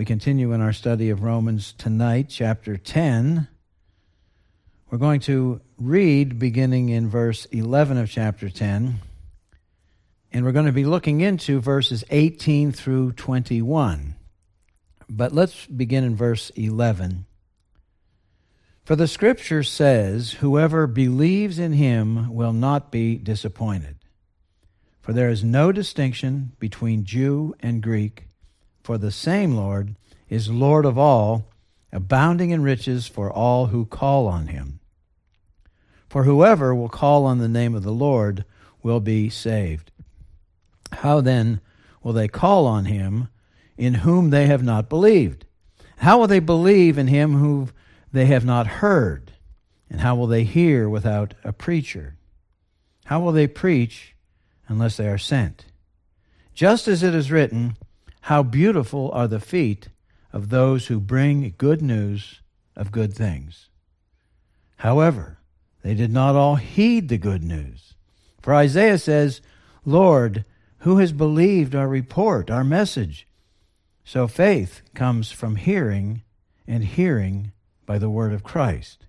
We continue in our study of Romans tonight, chapter 10. We're going to read beginning in verse 11 of chapter 10, and we're going to be looking into verses 18 through 21. But let's begin in verse 11. For the Scripture says, whoever believes in him will not be disappointed. For there is no distinction between Jew and Greek, for the same Lord is Lord of all, abounding in riches for all who call on him. For whoever will call on the name of the Lord will be saved. How then will they call on him in whom they have not believed? How will they believe in him whom they have not heard? And how will they hear without a preacher? How will they preach unless they are sent? Just as it is written, how beautiful are the feet of those who bring good news of good things. However, they did not all heed the good news. For Isaiah says, Lord, who has believed our report, our message? So faith comes from hearing, and hearing by the word of Christ.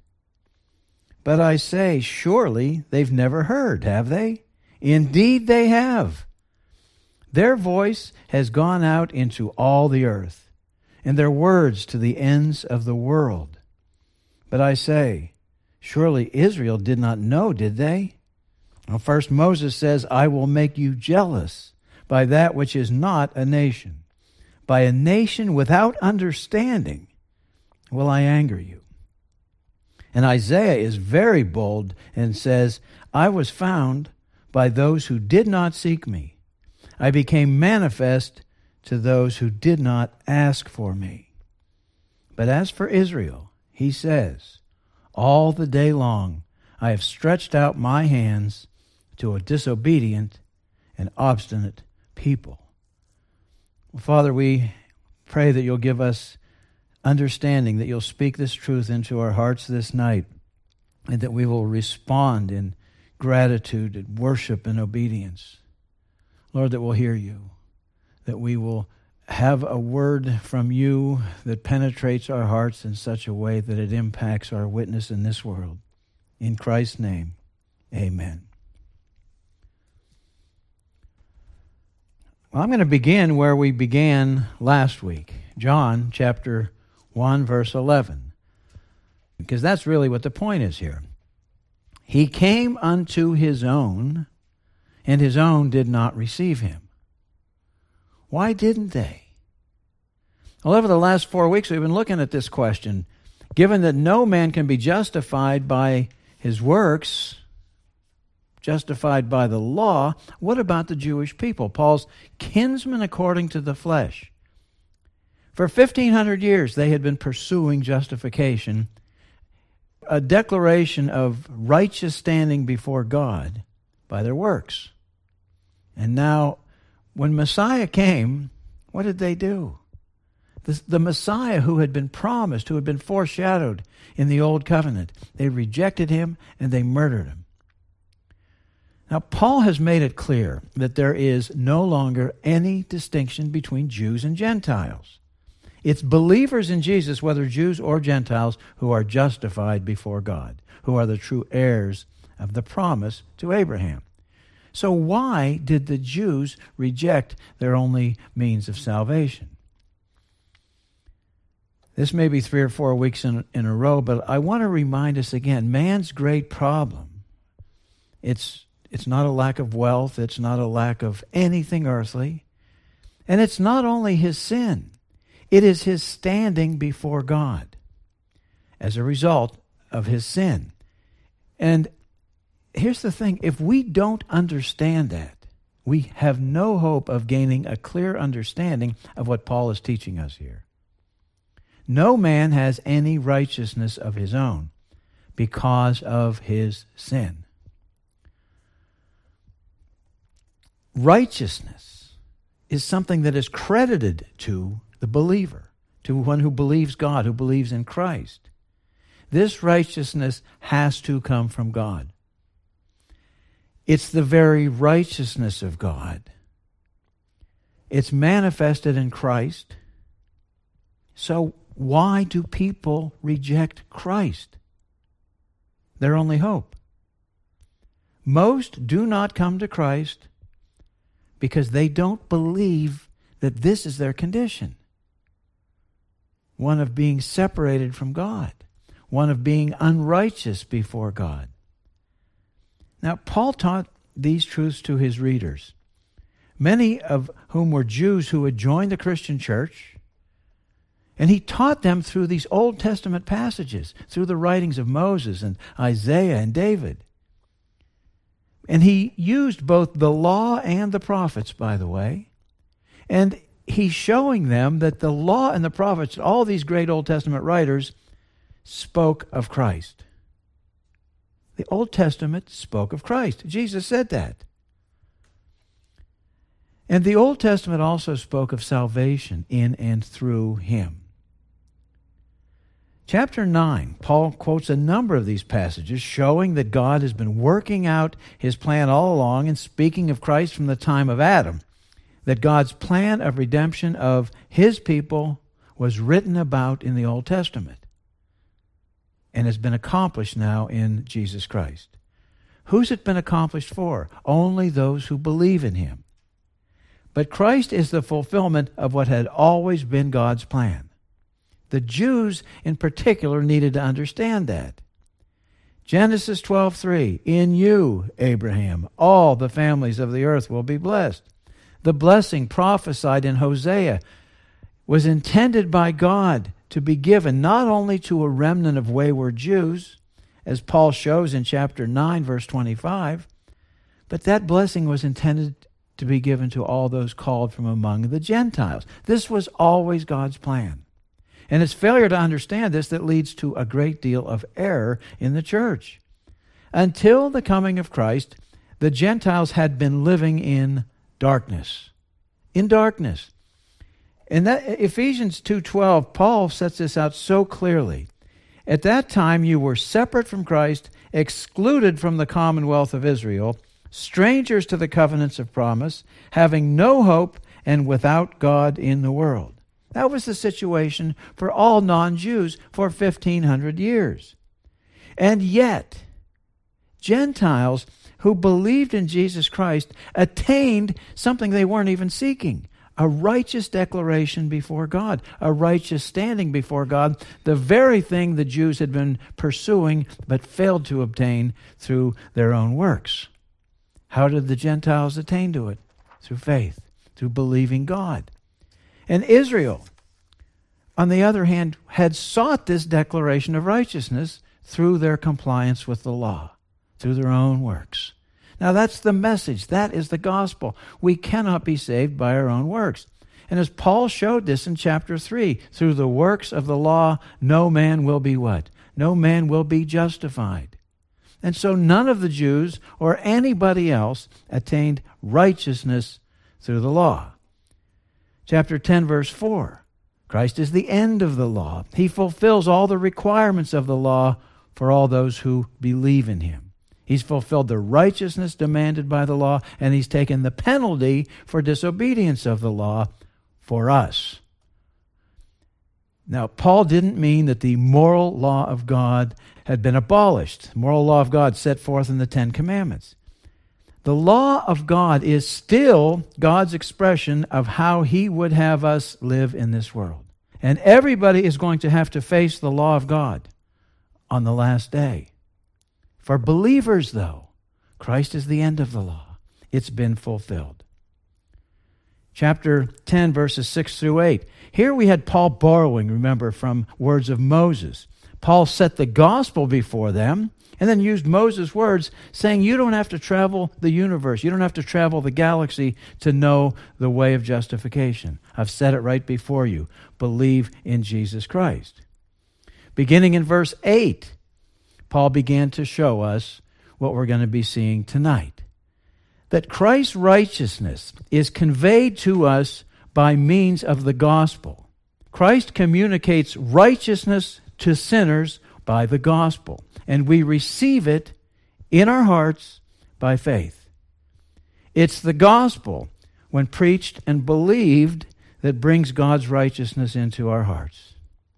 But I say, surely they've never heard, have they? Indeed they have. Their voice has gone out into all the earth, and their words to the ends of the world. But I say, surely Israel did not know, did they? Well, first Moses says, I will make you jealous by that which is not a nation. By a nation without understanding will I anger you. And Isaiah is very bold and says, I was found by those who did not seek me. I became manifest to those who did not ask for me. But as for Israel, he says, all the day long I have stretched out my hands to a disobedient and obstinate people. Well, Father, we pray that you'll give us understanding, that you'll speak this truth into our hearts this night, and that we will respond in gratitude and worship and obedience. Lord, that we'll hear you, that we will have a word from you that penetrates our hearts in such a way that it impacts our witness in this world. In Christ's name, amen. Well, I'm going to begin where we began last week, John chapter 1, verse 11, because that's really what the point is here. He came unto his own, and his own did not receive him. Why didn't they? Well, over the last 4 weeks, we've been looking at this question. Given that no man can be justified by his works, justified by the law, what about the Jewish people, Paul's kinsmen according to the flesh? For 1,500 years, they had been pursuing justification, a declaration of righteous standing before God by their works. And now, when Messiah came, what did they do? The Messiah who had been promised, who had been foreshadowed in the Old Covenant, they rejected him and they murdered him. Now, Paul has made it clear that there is no longer any distinction between Jews and Gentiles. It's believers in Jesus, whether Jews or Gentiles, who are justified before God, who are the true heirs of the promise to Abraham. So why did the Jews reject their only means of salvation? This may be 3 or 4 weeks in a row, but I want to remind us again, man's great problem, it's not a lack of wealth, it's not a lack of anything earthly, and it's not only his sin, it is his standing before God as a result of his sin. And here's the thing, if we don't understand that, we have no hope of gaining a clear understanding of what Paul is teaching us here. No man has any righteousness of his own because of his sin. Righteousness is something that is credited to the believer, to one who believes God, who believes in Christ. This righteousness has to come from God. It's the very righteousness of God. It's manifested in Christ. So why do people reject Christ? Their only hope. Most do not come to Christ because they don't believe that this is their condition. One of being separated from God. One of being unrighteous before God. Now, Paul taught these truths to his readers, many of whom were Jews who had joined the Christian church, and he taught them through these Old Testament passages, through the writings of Moses and Isaiah and David. And he used both the law and the prophets, by the way, and he's showing them that the law and the prophets, all these great Old Testament writers, spoke of Christ. The Old Testament spoke of Christ. Jesus said that. And the Old Testament also spoke of salvation in and through him. Chapter 9, Paul quotes a number of these passages showing that God has been working out his plan all along and speaking of Christ from the time of Adam, that God's plan of redemption of his people was written about in the Old Testament and has been accomplished now in Jesus Christ. Who's it been accomplished for? Only those who believe in him. But Christ is the fulfillment of what had always been God's plan. The Jews in particular needed to understand that. Genesis 12:3, in you, Abraham, all the families of the earth will be blessed. The blessing prophesied in Hosea was intended by God to be given not only to a remnant of wayward Jews, as Paul shows in chapter 9, verse 25, but that blessing was intended to be given to all those called from among the Gentiles. This was always God's plan. And it's failure to understand this that leads to a great deal of error in the church. Until the coming of Christ, the Gentiles had been living in darkness. In darkness. In that Ephesians 2:12, Paul sets this out so clearly. At that time you were separate from Christ, excluded from the commonwealth of Israel, strangers to the covenants of promise, having no hope and without God in the world. That was the situation for all non-Jews for 1,500 years. And yet, Gentiles who believed in Jesus Christ attained something they weren't even seeking, a righteous declaration before God, a righteous standing before God, the very thing the Jews had been pursuing but failed to obtain through their own works. How did the Gentiles attain to it? Through faith, through believing God. And Israel, on the other hand, had sought this declaration of righteousness through their compliance with the law, through their own works. Now that's the message. That is the gospel. We cannot be saved by our own works. And as Paul showed this in chapter 3, through the works of the law, no man will be what? No man will be justified. And so none of the Jews or anybody else attained righteousness through the law. Chapter 10, verse 4. Christ is the end of the law. He fulfills all the requirements of the law for all those who believe in him. He's fulfilled the righteousness demanded by the law, and he's taken the penalty for disobedience of the law for us. Now, Paul didn't mean that the moral law of God had been abolished. The moral law of God set forth in the Ten Commandments. The law of God is still God's expression of how he would have us live in this world. And everybody is going to have to face the law of God on the last day. For believers, though, Christ is the end of the law. It's been fulfilled. Chapter 10, verses 6 through 8. Here we had Paul borrowing, remember, from words of Moses. Paul set the gospel before them and then used Moses' words saying, you don't have to travel the universe. You don't have to travel the galaxy to know the way of justification. I've set it right before you. Believe in Jesus Christ. Beginning in verse 8, Paul began to show us what we're going to be seeing tonight. That Christ's righteousness is conveyed to us by means of the gospel. Christ communicates righteousness to sinners by the gospel, and we receive it in our hearts by faith. It's the gospel, when preached and believed, that brings God's righteousness into our hearts.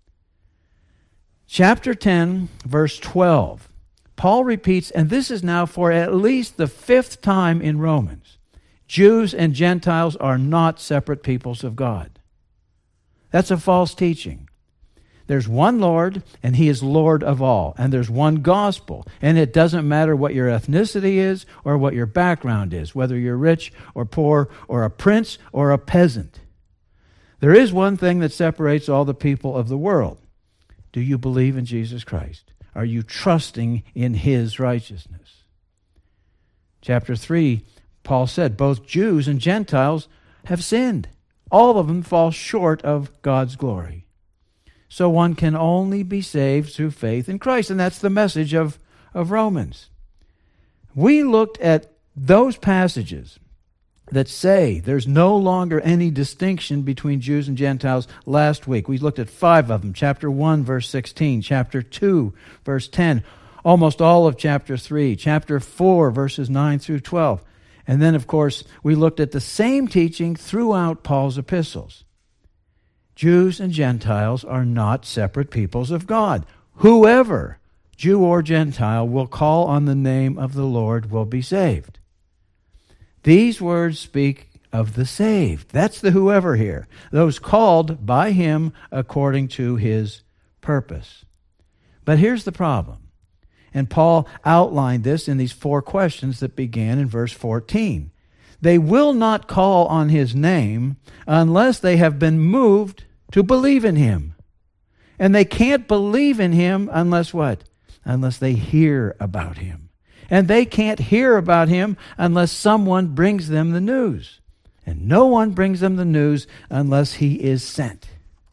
Chapter 10, verse 12. Paul repeats, and this is now for at least the 5th time in Romans, Jews and Gentiles are not separate peoples of God. That's a false teaching. There's one Lord, and He is Lord of all. And there's one gospel. And it doesn't matter what your ethnicity is or what your background is, whether you're rich or poor or a prince or a peasant. There is one thing that separates all the people of the world. Do you believe in Jesus Christ? Are you trusting in His righteousness? Chapter 3, Paul said, both Jews and Gentiles have sinned. All of them fall short of God's glory. So one can only be saved through faith in Christ. And that's the message of Romans. We looked at those passages that say there's no longer any distinction between Jews and Gentiles last week. We looked at 5 of them. Chapter 1, verse 16. Chapter 2, verse 10. Almost all of chapter 3. Chapter 4, verses 9 through 12. And then, of course, we looked at the same teaching throughout Paul's epistles. Jews and Gentiles are not separate peoples of God. Whoever, Jew or Gentile, will call on the name of the Lord will be saved. These words speak of the saved. That's the whoever here. Those called by Him according to His purpose. But here's the problem. And Paul outlined this in these 4 questions that began in verse 14. They will not call on His name unless they have been moved to believe in Him. And they can't believe in Him unless what? Unless they hear about Him. And they can't hear about Him unless someone brings them the news. And no one brings them the news unless He is sent.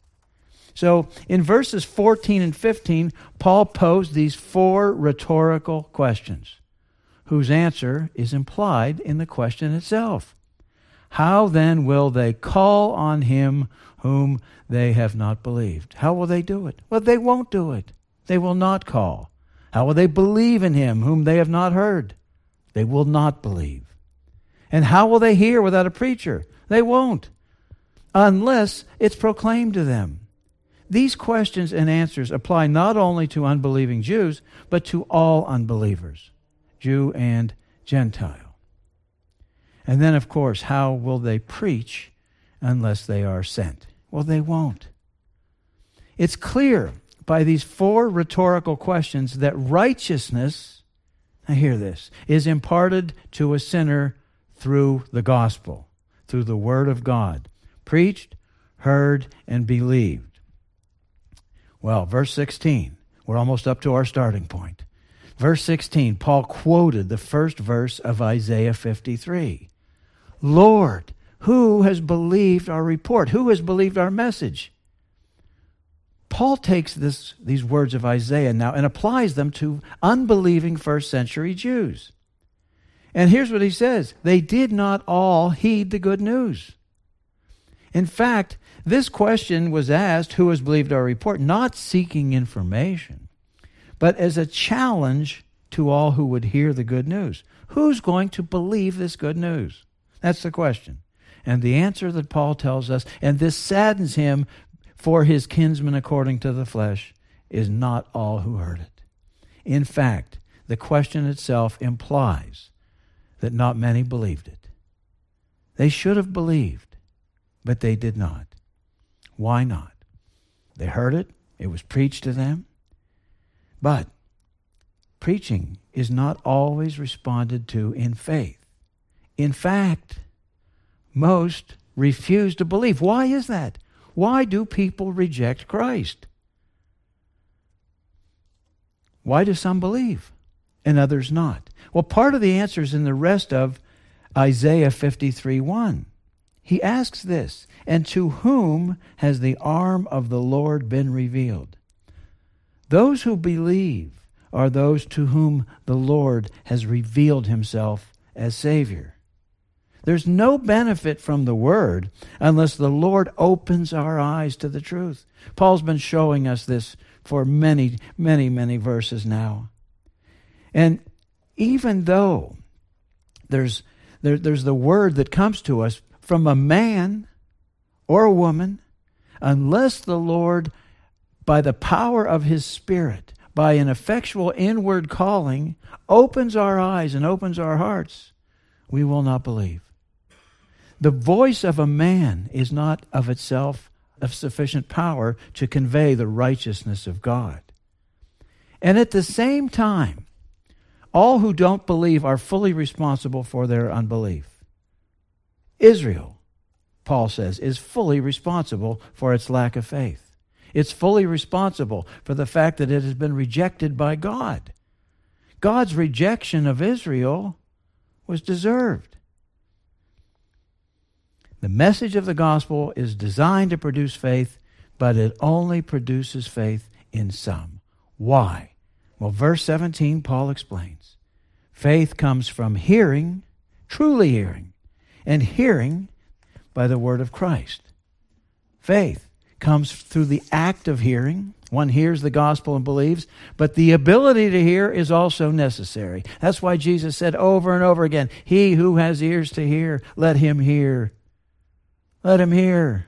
So in verses 14 and 15, Paul posed these 4 rhetorical questions, whose answer is implied in the question itself. How then will they call on Him whom they have not believed? How will they do it? Well, they won't do it. They will not call. How will they believe in Him whom they have not heard? They will not believe. And how will they hear without a preacher? They won't, unless it's proclaimed to them. These questions and answers apply not only to unbelieving Jews, but to all unbelievers, Jew and Gentile. And then, of course, how will they preach unless they are sent? Well, they won't. It's clear by these 4 rhetorical questions that righteousness, now hear this, is imparted to a sinner through the gospel, through the Word of God, preached, heard, and believed. Well, verse 16, we're almost up to our starting point. Verse 16, Paul quoted the first verse of Isaiah 53. Lord, who has believed our report? Who has believed our message? Paul takes these words of Isaiah now and applies them to unbelieving first century Jews. And here's what he says. They did not all heed the good news. In fact, this question was asked, who has believed our report, not seeking information, but as a challenge to all who would hear the good news. Who's going to believe this good news? That's the question. And the answer that Paul tells us, and this saddens him for his kinsmen according to the flesh, is not all who heard it. In fact, the question itself implies that not many believed it. They should have believed, but they did not. Why not? They heard it. It was preached to them. But preaching is not always responded to in faith. In fact, most refuse to believe. Why is that? Why do people reject Christ? Why do some believe and others not? Well, part of the answer is in the rest of Isaiah 53:1. He asks this, and to whom has the arm of the Lord been revealed? Those who believe are those to whom the Lord has revealed Himself as Savior. There's no benefit from the Word unless the Lord opens our eyes to the truth. Paul's been showing us this for many, many, many verses now. And even though there's the Word that comes to us from a man or a woman, unless the Lord, by the power of His Spirit, by an effectual inward calling, opens our eyes and opens our hearts, we will not believe. The voice of a man is not of itself of sufficient power to convey the righteousness of God. And at the same time, all who don't believe are fully responsible for their unbelief. Israel, Paul says, is fully responsible for its lack of faith. It's fully responsible for the fact that it has been rejected by God. God's rejection of Israel was deserved. The message of the gospel is designed to produce faith, but it only produces faith in some. Why? Well, verse 17, Paul explains. Faith comes from hearing, truly hearing, and hearing by the word of Christ. Faith comes through the act of hearing. One hears the gospel and believes, but the ability to hear is also necessary. That's why Jesus said over and over again, he who has ears to hear, let him hear. Let him hear.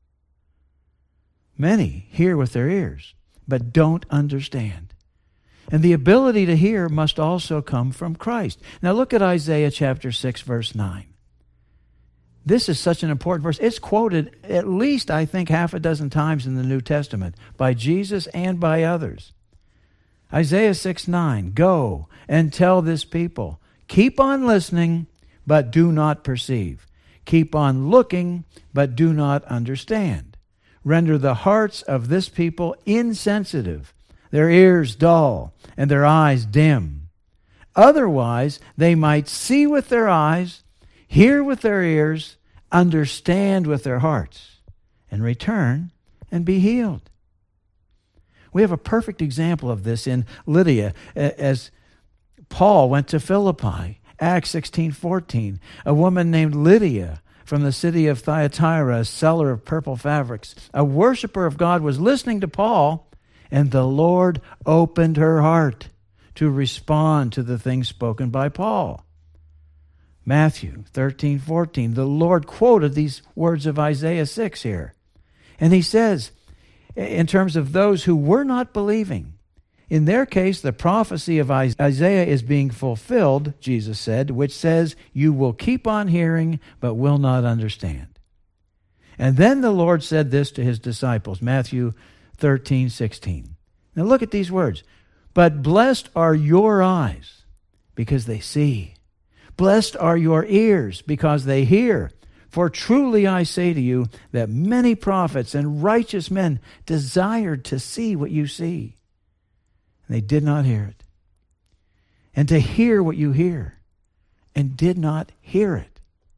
Many hear with their ears, but don't understand. And the ability to hear must also come from Christ. Now look at Isaiah chapter 6, verse 9. This is such an important verse. It's quoted at least, I think, half a dozen times in the New Testament by Jesus and by others. Isaiah 6:9, go and tell this people, keep on listening, but do not perceive. Keep on looking, but do not understand. Render the hearts of this people insensitive, their ears dull, and their eyes dim. Otherwise, they might see with their eyes, hear with their ears, understand with their hearts, and return and be healed. We have a perfect example of this in Lydia as Paul went to Philippi. Acts 16:14, a woman named Lydia from the city of Thyatira, a seller of purple fabrics, a worshiper of God, was listening to Paul, and the Lord opened her heart to respond to the things spoken by Paul. Matthew 13:14, the Lord quoted these words of Isaiah 6 here. And he says, in terms of those who were not believing, in their case, the prophecy of Isaiah is being fulfilled, Jesus said, which says, you will keep on hearing, but will not understand. And then the Lord said this to his disciples, Matthew 13:16. Now look at these words. But blessed are your eyes, because they see. Blessed are your ears, because they hear. For truly I say to you that many prophets and righteous men desired to see what you see, and they did not hear it. And to hear what you hear, and did not hear it.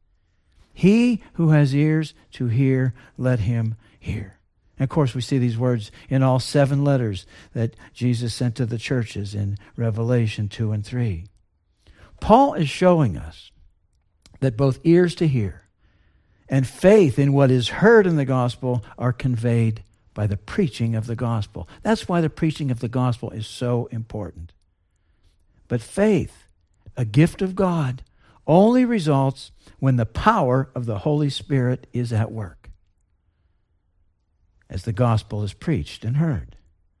He who has ears to hear, let him hear. And of course, we see these words in all 7 letters that Jesus sent to the churches in Revelation 2 and 3. Paul is showing us that both ears to hear and faith in what is heard in the gospel are conveyed by the preaching of the gospel. That's why the preaching of the gospel is so important. But faith, a gift of God, only results when the power of the Holy Spirit is at work, as the gospel is preached and heard.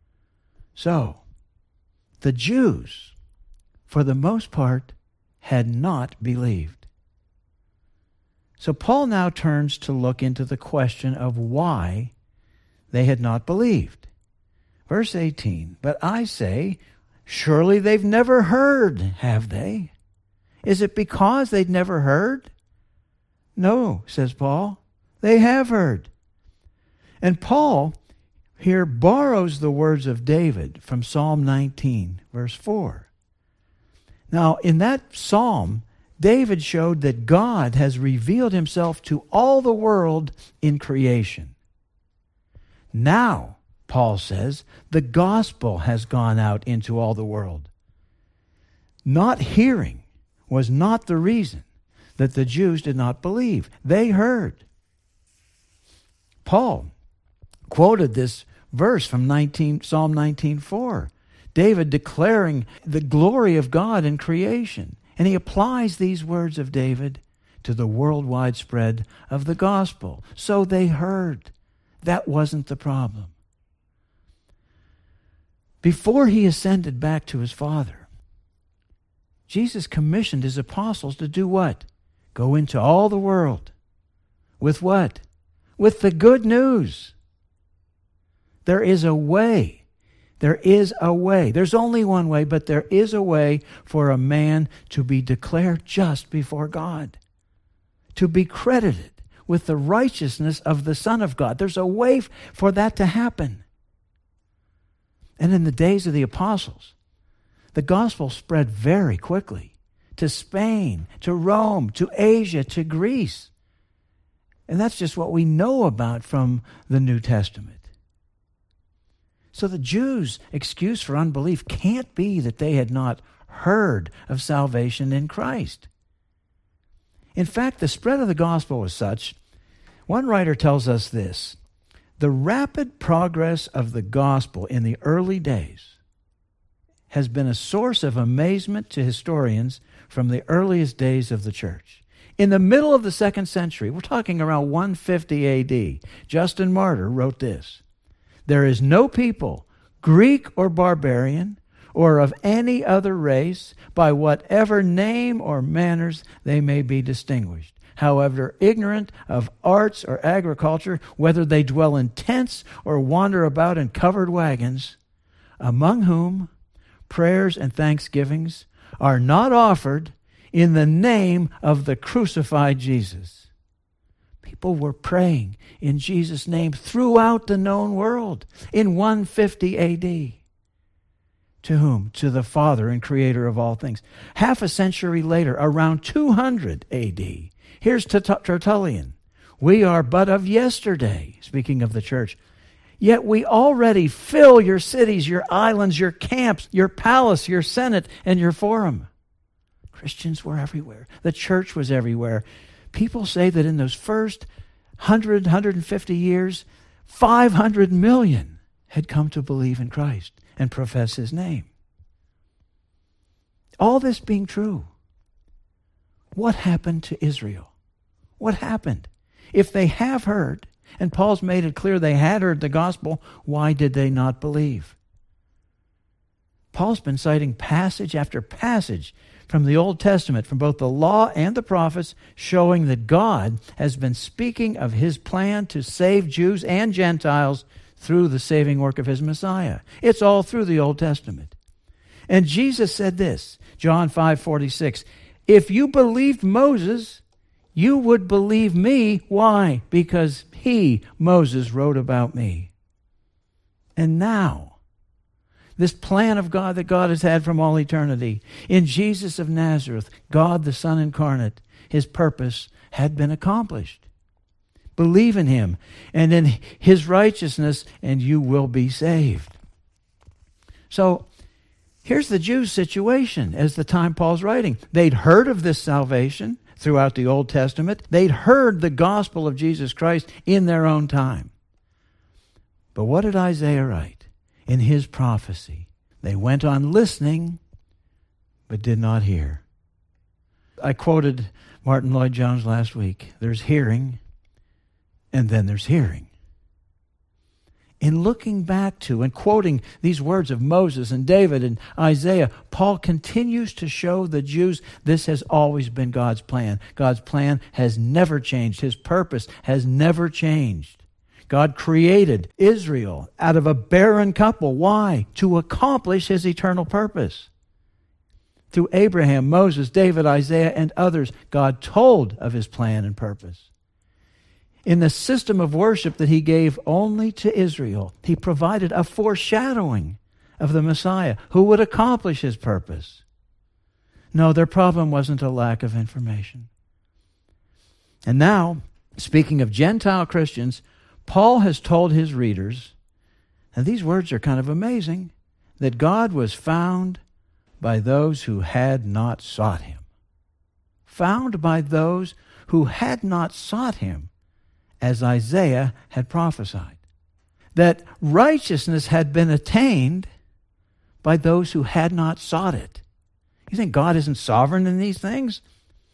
So, the Jews, for the most part, had not believed. So Paul now turns to look into the question of why they had not believed. Verse 18, but I say, surely they've never heard, have they? Is it because they'd never heard? No, says Paul, they have heard. And Paul here borrows the words of David from Psalm 19, verse 4. Now, in that psalm, David showed that God has revealed himself to all the world in creation. Now, Paul says, the gospel has gone out into all the world. Not hearing was not the reason that the Jews did not believe. They heard. Paul quoted this verse from Psalm 19:4. David declaring the glory of God in creation. And he applies these words of David to the worldwide spread of the gospel. So they heard. That wasn't the problem. Before he ascended back to his Father, Jesus commissioned his apostles to do what? Go into all the world. With what? With the good news. There is a way. There is a way. There's only one way, but there is a way for a man to be declared just before God, to be credited with the righteousness of the Son of God. There's a way for that to happen. And in the days of the apostles, the gospel spread very quickly to Spain, to Rome, to Asia, to Greece. And that's just what we know about from the New Testament. So the Jews' excuse for unbelief can't be that they had not heard of salvation in Christ. In fact, the spread of the gospel was such, one writer tells us this: the rapid progress of the gospel in the early days has been a source of amazement to historians from the earliest days of the church. In the middle of the 2nd century, we're talking around 150 A.D., Justin Martyr wrote this: there is no people, Greek or barbarian, or of any other race, by whatever name or manners they may be distinguished, however ignorant of arts or agriculture, whether they dwell in tents or wander about in covered wagons, among whom prayers and thanksgivings are not offered in the name of the crucified Jesus. People were praying in Jesus' name throughout the known world in 150 A.D. To whom? To the Father and Creator of all things. Half a century later, around 200 A.D., here's Tertullian. We are but of yesterday, speaking of the church. Yet we already fill your cities, your islands, your camps, your palace, your senate, and your forum. Christians were everywhere. The church was everywhere. People say that in those first 150 years, 500 million had come to believe in Christ and profess his name. All this being true, what happened to Israel? What happened? If they have heard, and Paul's made it clear they had heard the gospel, why did they not believe? Paul's been citing passage after passage from the Old Testament, from both the law and the prophets, showing that God has been speaking of his plan to save Jews and Gentiles through the saving work of his Messiah. It's all through the Old Testament. And Jesus said this, John 5:46, if you believed Moses, you would believe me. Why? Because he, Moses, wrote about me. And now, this plan of God that God has had from all eternity, in Jesus of Nazareth, God the Son incarnate, his purpose had been accomplished. Believe in him and in his righteousness, and you will be saved. So, here's the Jews' situation as the time Paul's writing. They'd heard of this salvation throughout the Old Testament. They'd heard the gospel of Jesus Christ in their own time. But what did Isaiah write? In his prophecy, they went on listening, but did not hear. I quoted Martin Lloyd-Jones last week. There's hearing, and then there's hearing. In looking back to and quoting these words of Moses and David and Isaiah, Paul continues to show the Jews this has always been God's plan. God's plan has never changed. His purpose has never changed. God created Israel out of a barren couple. Why? To accomplish his eternal purpose. Through Abraham, Moses, David, Isaiah, and others, God told of his plan and purpose. In the system of worship that he gave only to Israel, he provided a foreshadowing of the Messiah who would accomplish his purpose. No, their problem wasn't a lack of information. And now, speaking of Gentile Christians, Paul has told his readers, and these words are kind of amazing, that God was found by those who had not sought him. Found by those who had not sought him, as Isaiah had prophesied. That righteousness had been attained by those who had not sought it. You think God isn't sovereign in these things?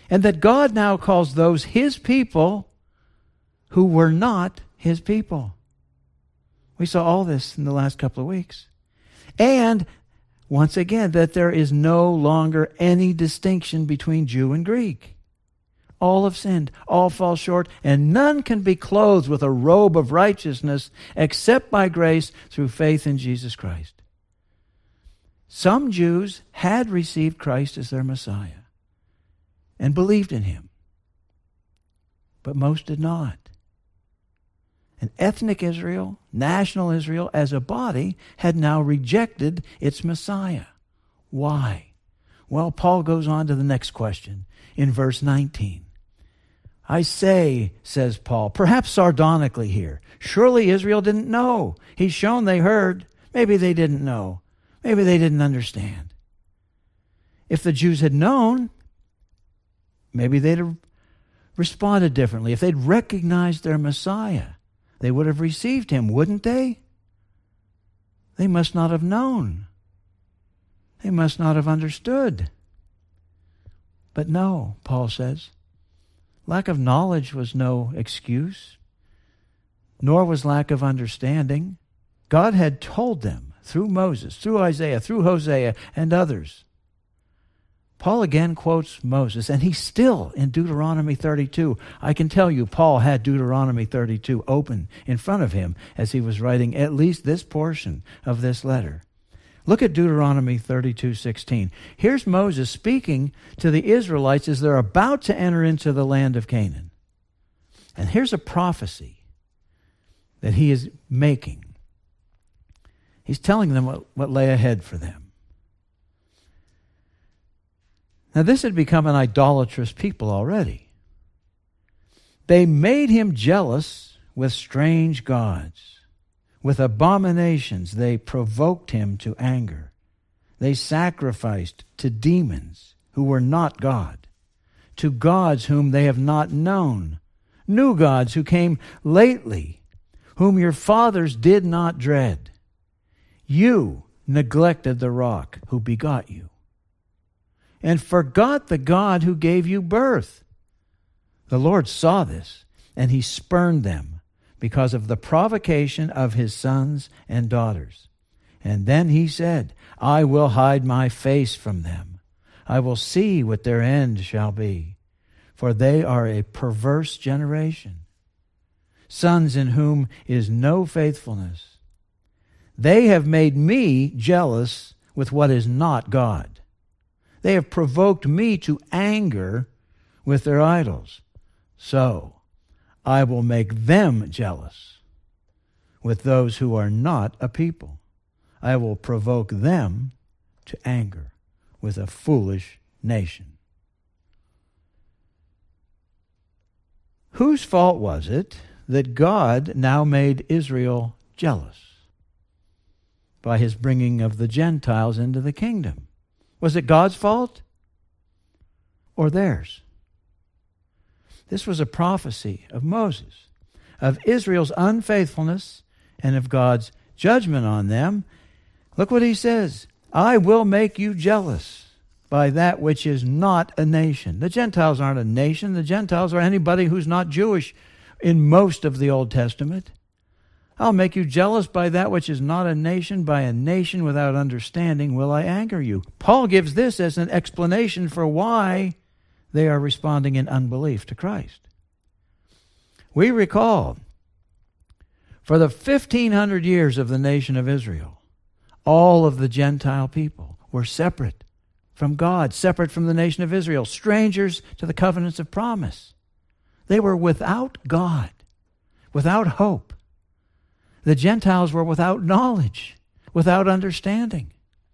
and that God now calls those His people who were not His people. We saw all this in the last couple of weeks. And once again, that there is no longer any distinction between Jew and Greek. All have sinned, all fall short, and none can be clothed with a robe of righteousness except by grace through faith in Jesus Christ. Some Jews had received Christ as their Messiah and believed in Him, but most did not. And ethnic Israel, national Israel, as a body, had now rejected its Messiah. Why? Well, Paul goes on to the next question in verse 19. I say, says Paul, perhaps sardonically here, surely Israel didn't know. He's shown they heard. Maybe they didn't know. Maybe they didn't understand. If the Jews had known, maybe they'd have responded differently. If they'd recognized their Messiah, they would have received Him, wouldn't they? They must not have known. They must not have understood. But no, Paul says, lack of knowledge was no excuse, nor was lack of understanding. God had told them through Moses, through Isaiah, through Hosea, and others. Paul again quotes Moses, and he's still in Deuteronomy 32. I can tell you, Paul had Deuteronomy 32 open in front of him as he was writing at least this portion of this letter. Look at Deuteronomy 32:16. Here's Moses speaking to the Israelites as they're about to enter into the land of Canaan. And here's a prophecy that he is making. He's telling them what lay ahead for them. Now, this had become an idolatrous people already. They made him jealous with strange gods. With abominations, they provoked him to anger. They sacrificed to demons who were not God, to gods whom they have not known, new gods who came lately, whom your fathers did not dread. You neglected the rock who begot you, and forgot the God who gave you birth. The Lord saw this, and He spurned them because of the provocation of His sons and daughters. And then He said, I will hide my face from them. I will see what their end shall be, for they are a perverse generation, sons in whom is no faithfulness. They have made me jealous with what is not God. They have provoked me to anger with their idols. So I will make them jealous with those who are not a people. I will provoke them to anger with a foolish nation. Whose fault was it that God now made Israel jealous by His bringing of the Gentiles into the kingdom? Was it God's fault or theirs? This was a prophecy of Moses, of Israel's unfaithfulness and of God's judgment on them. Look what he says. I will make you jealous by that which is not a nation. The Gentiles aren't a nation. The Gentiles are anybody who's not Jewish in most of the Old Testament. I'll make you jealous by that which is not a nation. By a nation without understanding will I anger you. Paul gives this as an explanation for why they are responding in unbelief to Christ. We recall, for the 1,500 years of the nation of Israel, all of the Gentile people were separate from God, separate from the nation of Israel, strangers to the covenants of promise. They were without God, without hope. The Gentiles were without knowledge, without understanding.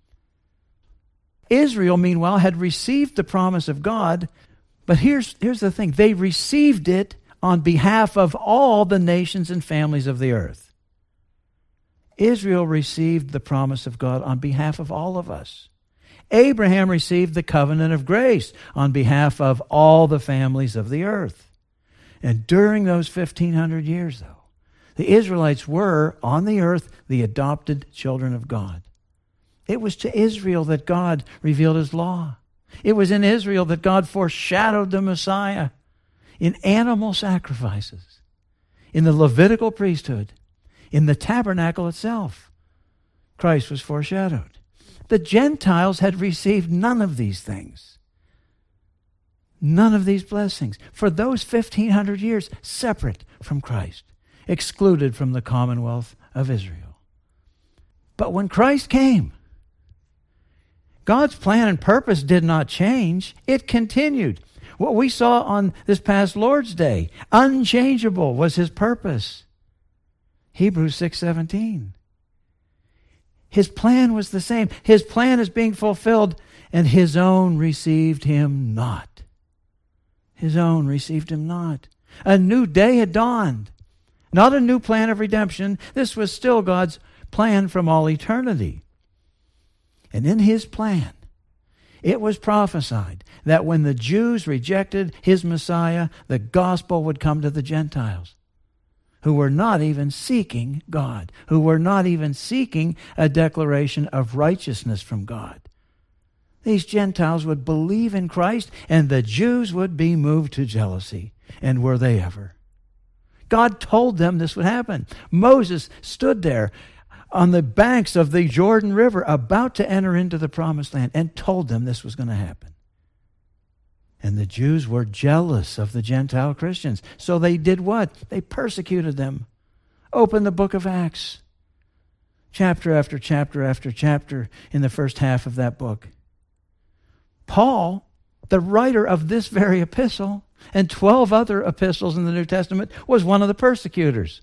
Israel, meanwhile, had received the promise of God, but here's the thing. They received it on behalf of all the nations and families of the earth. Israel received the promise of God on behalf of all of us. Abraham received the covenant of grace on behalf of all the families of the earth. And during those 1,500 years, though, the Israelites were, on the earth, the adopted children of God. It was to Israel that God revealed His law. It was in Israel that God foreshadowed the Messiah in animal sacrifices, in the Levitical priesthood, in the tabernacle itself. Christ was foreshadowed. The Gentiles had received none of these things. None of these blessings. For those 1,500 years, separate from Christ, excluded from the commonwealth of Israel. But when Christ came, God's plan and purpose did not change. It continued. What we saw on this past Lord's Day, unchangeable was his purpose. Hebrews 6:17. His plan was the same. His plan is being fulfilled, and his own received him not. His own received him not. A new day had dawned. Not a new plan of redemption. This was still God's plan from all eternity. And in his plan, it was prophesied that when the Jews rejected his Messiah, the gospel would come to the Gentiles, who were not even seeking God, who were not even seeking a declaration of righteousness from God. These Gentiles would believe in Christ, and the Jews would be moved to jealousy. And were they ever? God told them this would happen. Moses stood there on the banks of the Jordan River, about to enter into the promised land, and told them this was going to happen. And the Jews were jealous of the Gentile Christians. So they did what? They persecuted them. Open the book of Acts. Chapter after chapter after chapter in the first half of that book. Paul, the writer of this very epistle, and 12 other epistles in the New Testament, was one of the persecutors.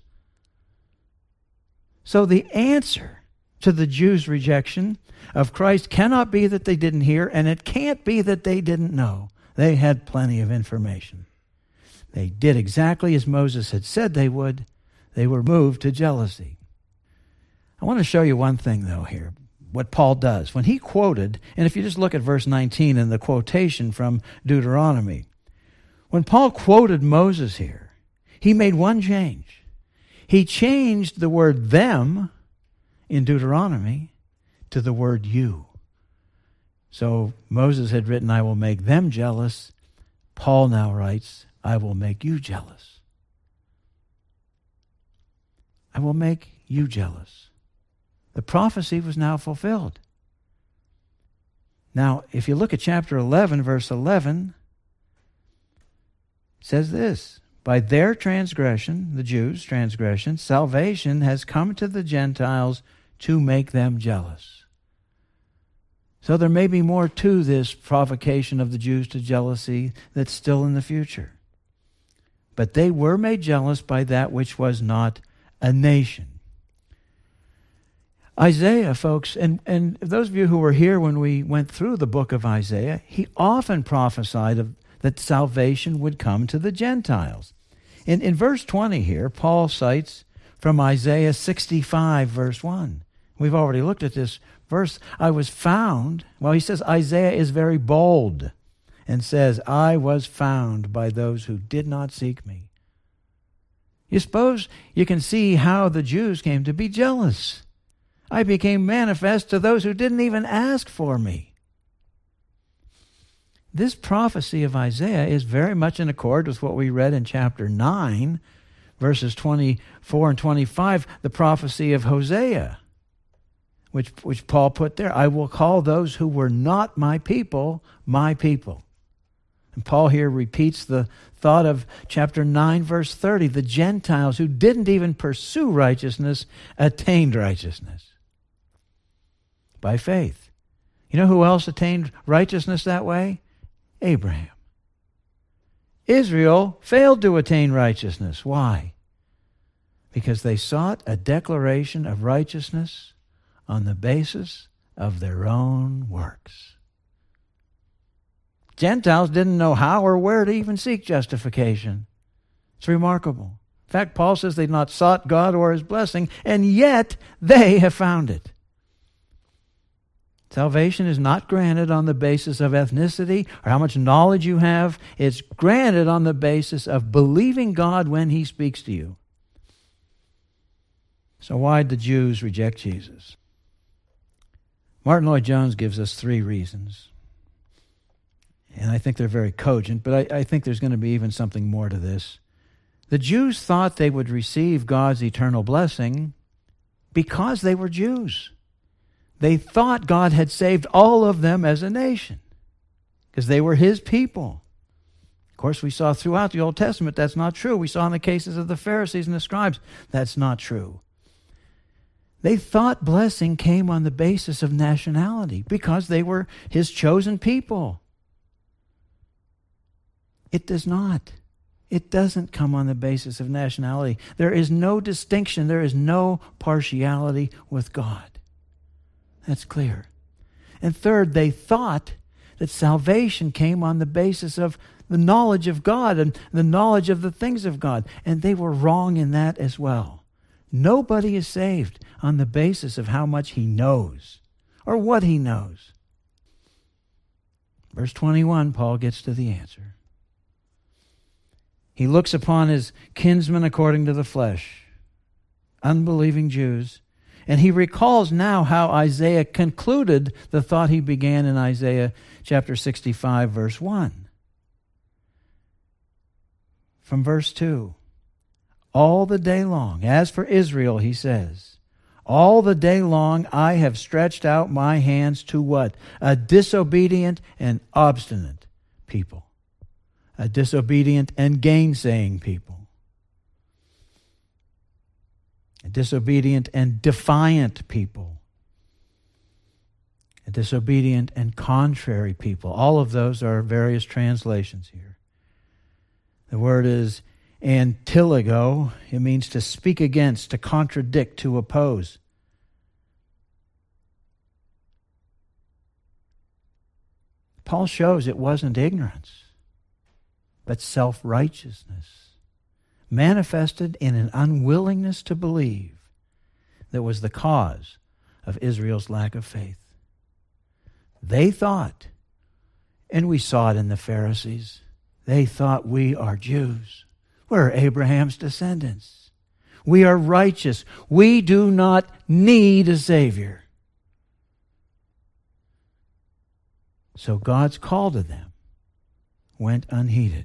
So the answer to the Jews' rejection of Christ cannot be that they didn't hear, and it can't be that they didn't know. They had plenty of information. They did exactly as Moses had said they would. They were moved to jealousy. I want to show you one thing, though, here, what Paul does. When he quoted, and if you just look at verse 19 in the quotation from Deuteronomy, when Paul quoted Moses here, he made one change. He changed the word them in Deuteronomy to the word you. So Moses had written, I will make them jealous. Paul now writes, I will make you jealous. I will make you jealous. The prophecy was now fulfilled. Now, if you look at chapter 11, verse 11, it says this, by their transgression, the Jews' transgression, salvation has come to the Gentiles to make them jealous. So there may be more to this provocation of the Jews to jealousy that's still in the future. But they were made jealous by that which was not a nation. Isaiah, folks, and those of you who were here when we went through the book of Isaiah, he often prophesied that salvation would come to the Gentiles. In verse 20 here, Paul cites from Isaiah 65, verse 1. We've already looked at this verse. I was found, well, he says Isaiah is very bold and says, I was found by those who did not seek me. You suppose you can see how the Jews came to be jealous. I became manifest to those who didn't even ask for me. This prophecy of Isaiah is very much in accord with what we read in chapter 9, verses 24 and 25, the prophecy of Hosea, which Paul put there. I will call those who were not my people, my people. And Paul here repeats the thought of chapter 9, verse 30. The Gentiles who didn't even pursue righteousness attained righteousness by faith. You know who else attained righteousness that way? Abraham. Israel failed to attain righteousness. Why? Because they sought a declaration of righteousness on the basis of their own works. Gentiles didn't know how or where to even seek justification. It's remarkable. In fact, Paul says they've not sought God or his blessing, and yet they have found it. Salvation is not granted on the basis of ethnicity or how much knowledge you have. It's granted on the basis of believing God when he speaks to you. So why did the Jews reject Jesus? Martin Lloyd-Jones gives us 3 reasons. And I think they're very cogent, but I think there's going to be even something more to this. The Jews thought they would receive God's eternal blessing because they were Jews. They thought God had saved all of them as a nation because they were His people. Of course, we saw throughout the Old Testament that's not true. We saw in the cases of the Pharisees and the scribes that's not true. They thought blessing came on the basis of nationality because they were His chosen people. It does not. It doesn't come on the basis of nationality. There is no distinction. There is no partiality with God. That's clear. And third, they thought that salvation came on the basis of the knowledge of God and the knowledge of the things of God. And they were wrong in that as well. Nobody is saved on the basis of how much he knows or what he knows. Verse 21, Paul gets to the answer. He looks upon his kinsmen according to the flesh, unbelieving Jews, and he recalls now how Isaiah concluded the thought he began in Isaiah chapter 65, verse 1. From verse 2, all the day long, as for Israel, he says, all the day long I have stretched out my hands to what? A disobedient and obstinate people. A disobedient and gainsaying people. A disobedient and defiant people. A disobedient and contrary people. All of those are various translations here. The word is antilogo. It means to speak against, to contradict, to oppose. Paul shows it wasn't ignorance, but self-righteousness, manifested in an unwillingness to believe that was the cause of Israel's lack of faith. They thought, and we saw it in the Pharisees, they thought we are Jews. We're Abraham's descendants. We are righteous. We do not need a Savior. So God's call to them went unheeded.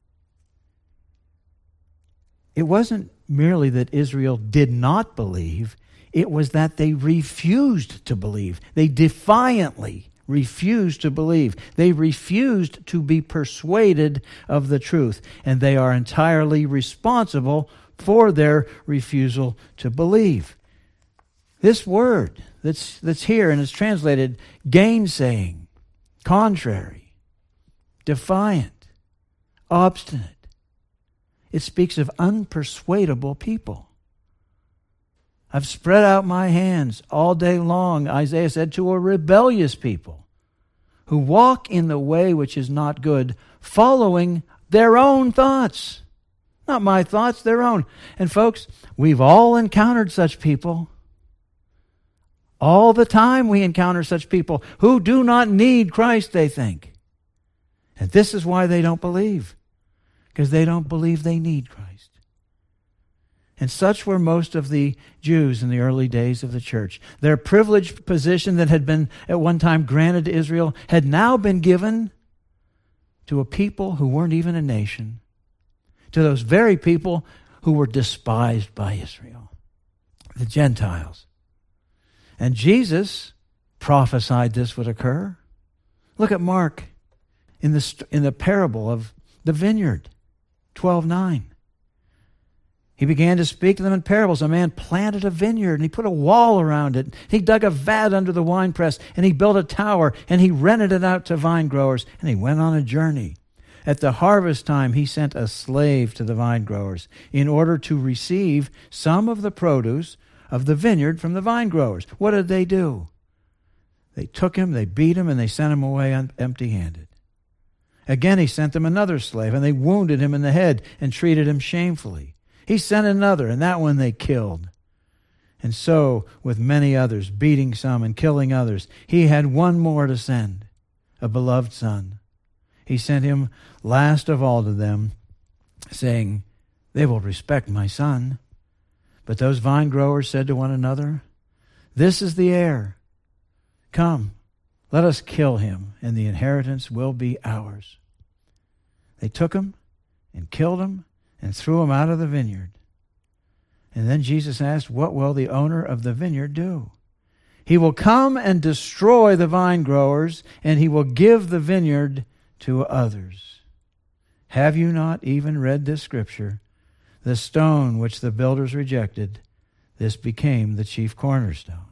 It wasn't merely that Israel did not believe, it was that they refused to believe. They defiantly refused to believe. They refused to be persuaded of the truth, and they are entirely responsible for their refusal to believe. This word that's here and is translated gainsaying, contrary, defiant, obstinate. It speaks of unpersuadable people. I've spread out my hands all day long, Isaiah said, to a rebellious people who walk in the way which is not good, following their own thoughts. Not my thoughts, their own. And folks, we've all encountered such people. All the time we encounter such people who do not need Christ, they think. And this is why they don't believe. Because they don't believe they need Christ. And such were most of the Jews in the early days of the church. Their privileged position that had been at one time granted to Israel had now been given to a people who weren't even a nation, to those very people who were despised by Israel, the Gentiles. And Jesus prophesied this would occur. Look at Mark in the parable of the vineyard, 12:9. He began to speak to them in parables. A man planted a vineyard, and he put a wall around it. He dug a vat under the winepress, and he built a tower, and he rented it out to vine growers, and he went on a journey. At the harvest time, he sent a slave to the vine growers in order to receive some of the produce of the vineyard from the vine growers. What did they do? They took him, they beat him, and they sent him away empty-handed. Again, he sent them another slave, and they wounded him in the head and treated him shamefully. He sent another, and that one they killed. And so, with many others, beating some and killing others, he had one more to send, a beloved son. He sent him last of all to them, saying, "They will respect my son." But those vine growers said to one another, "This is the heir. Come, Let us kill him, and the inheritance will be ours." They took him and killed him and threw him out of the vineyard. And then Jesus asked, "What will the owner of the vineyard do?" "He will come and destroy the vine growers, and he will give the vineyard to others." Have you not even read this scripture? The stone which the builders rejected, this became the chief cornerstone.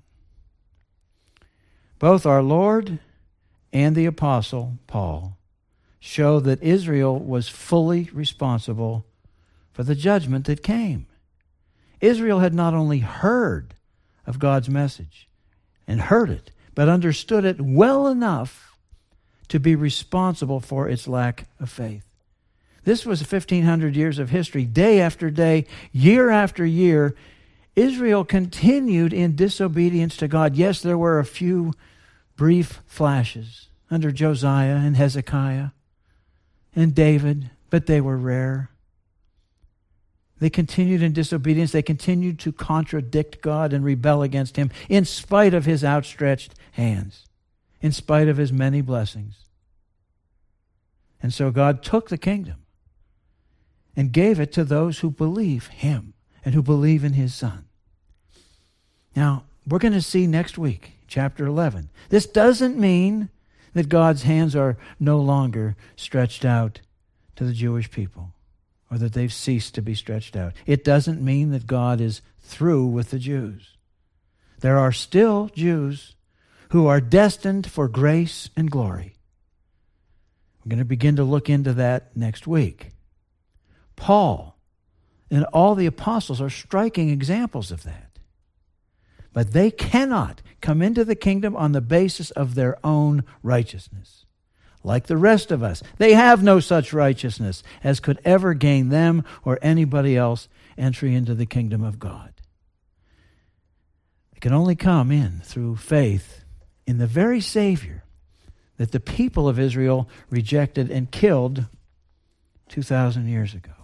Both our Lord and the Apostle Paul show that Israel was fully responsible for the judgment that came. Israel had not only heard of God's message and heard it, but understood it well enough to be responsible for its lack of faith. This was 1,500 years of history. Day after day, year after year, Israel continued in disobedience to God. Yes, there were a few brief flashes under Josiah and Hezekiah and David, but they were rare. They continued in disobedience. They continued to contradict God and rebel against him in spite of his outstretched hands, in spite of his many blessings. And so God took the kingdom and gave it to those who believe him and who believe in his Son. Now, we're going to see next week, chapter 11. This doesn't mean that God's hands are no longer stretched out to the Jewish people, or that they've ceased to be stretched out. It doesn't mean that God is through with the Jews. There are still Jews who are destined for grace and glory. We're going to begin to look into that next week. Paul and all the apostles are striking examples of that. But they cannot come into the kingdom on the basis of their own righteousness. Like the rest of us, they have no such righteousness as could ever gain them or anybody else entry into the kingdom of God. It can only come in through faith in the very Savior that the people of Israel rejected and killed 2,000 years ago.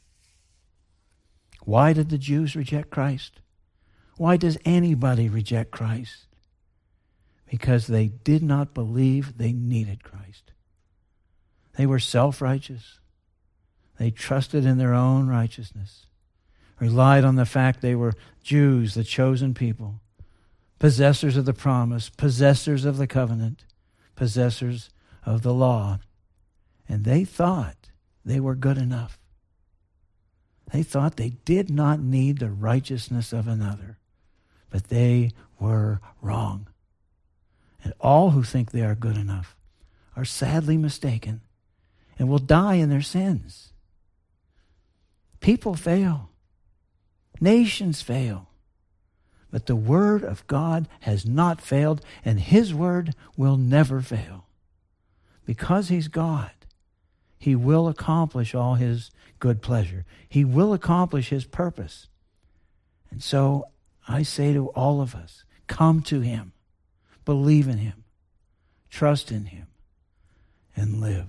Why did the Jews reject Christ? Why does anybody reject Christ? Because they did not believe they needed Christ. They were self-righteous. They trusted in their own righteousness, relied on the fact they were Jews, the chosen people, possessors of the promise, possessors of the covenant, possessors of the law. And they thought they were good enough. They thought they did not need the righteousness of another, but they were wrong. And all who think they are good enough are sadly mistaken and will die in their sins. People fail. Nations fail. But the Word of God has not failed, and His Word will never fail. Because He's God, He will accomplish all His good pleasure. He will accomplish His purpose. And so I say to all of us, come to Him, believe in Him, trust in Him, and live.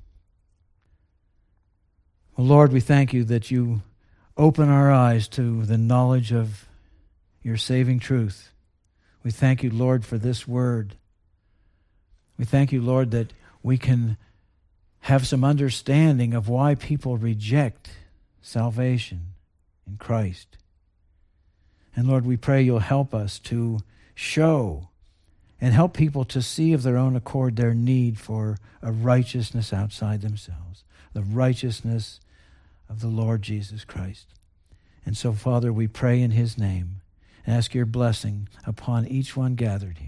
Well, Lord, we thank You that You open our eyes to the knowledge of Your saving truth. We thank You, Lord, for this word. We thank You, Lord, that we can have some understanding of why people reject salvation in Christ. And Lord, we pray You'll help us to show and help people to see of their own accord their need for a righteousness outside themselves, the righteousness of the Lord Jesus Christ. And so, Father, we pray in His name and ask Your blessing upon each one gathered here.